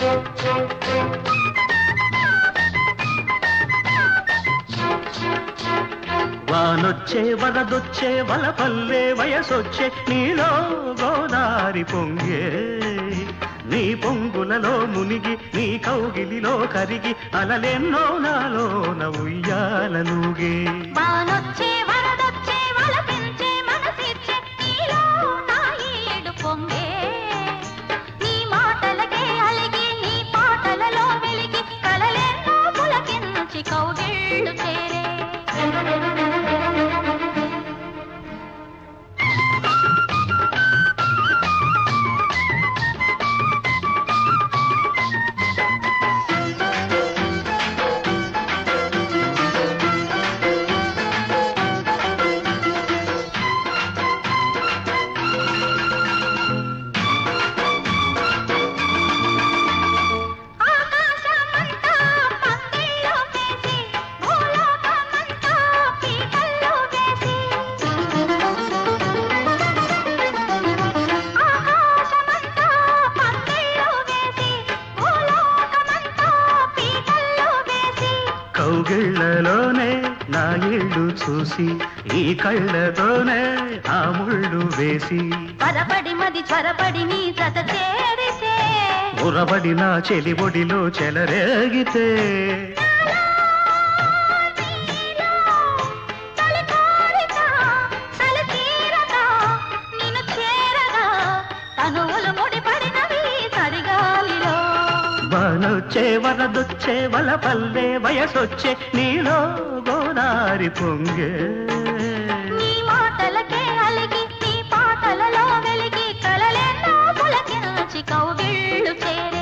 వానొచ్చే వరదొచ్చే వలపల్లే వయసొచ్చే నీలో గోదారి పొంగే నీ పొంగులలో మునిగి నీ కౌగిలిలో కరిగి అలలెన్నో నాలోన ఉయ్యాలలుగే వానొచ్చే వరదొచ్చే వలపించే మనసిచ్చే నీలో నా ఈడు పొంగే నీ మాటలకే అలిగి నీ పాటలలో వెలిగి కలలెన్నో పులకించి కౌగిళ్ళు చేరే కౌగిళ్లలోనే నా ఇళ్ళు చూసి ఈ కళ్ళతోనే ఆ ముళ్ళు వేసి పరపడి మది త్వరపడి నీ జత చేరితే ఉరబడి నా చెలిబొడిలో చెలరేగితే వానొచ్చే వరదొచ్చే వలపల్లే వయసొచ్చే నీలో గోదారి పొంగే నీ మాటలకే అలిగి నీ పాటలలో వెలిగి కలలెన్నో పులకించి కౌగిళ్ళు చేరే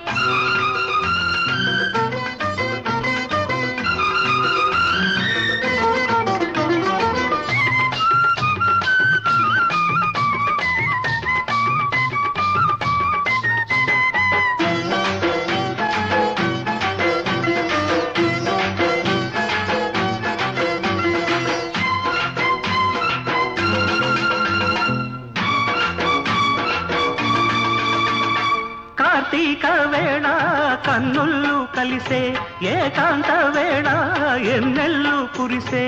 కార్తీక వేళ కన్నుళ్ళు కలిసే ఏకాంత వేళ ఎన్నెల్లు కురిసే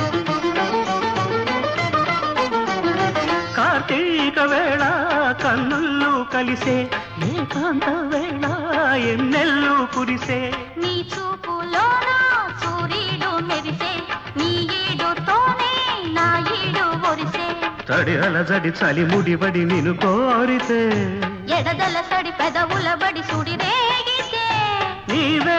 కార్తీక వేళ కన్నుళ్ళు కలిసే ఏకాంత వేళ ఎన్నెల్లు కురిసే నీ చూపులోన సూర్యుడు మెరిసే నీ ఈడుతోనే నా ఈడు ఒరిసే తడి అలజడి చలి ముడిబడి నిన్ను కోరితే ఎడదల సడి పెదవుల బడి సుడి రేగితే నీవే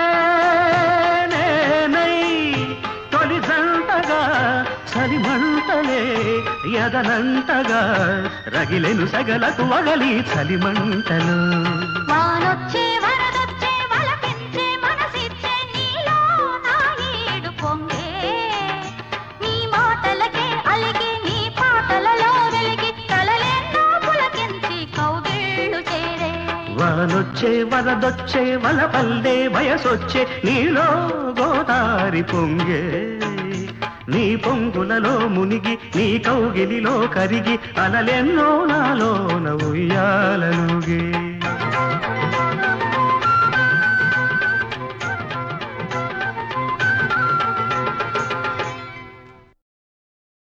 నేనై తొలి జంటగా చలిమంటలే ఎదనంటగా రగిలెను సగలకు వగలి చలిమంటలు వానొచ్చే వరదొచ్చే వలపించే మనసిచ్చే నీలో నా ఈడు పొంగే నీ మాటలకే అలిగి నీ పాటలలో వెలిగి కలలెన్నో పులకించి కౌగిళ్ళు చేరే వానొచ్చే వరదొచ్చే వలపల్లే వయసొచ్చే నీలో గోదారి పొంగే నీ పొంగులలో మునిగి నీ కౌగిలిలో కరిగి అలలెన్నో నాలోన ఉయ్యాలలుగే